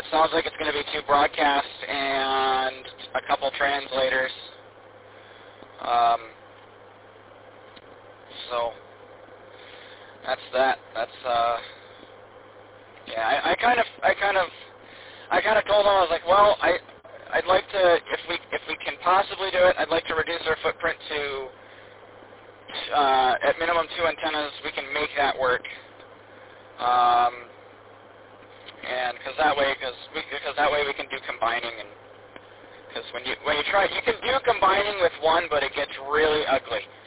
sounds like it's going to be 2 broadcasts and a couple translators. So that's that. That's yeah. I kind of told them, I was like, well, I'd like to, if we can possibly do it, I'd like to reduce our footprint to at minimum 2 antennas. We can make that work. And because that way we can do combining, and because when you try, you can do combining with one, but it gets really ugly.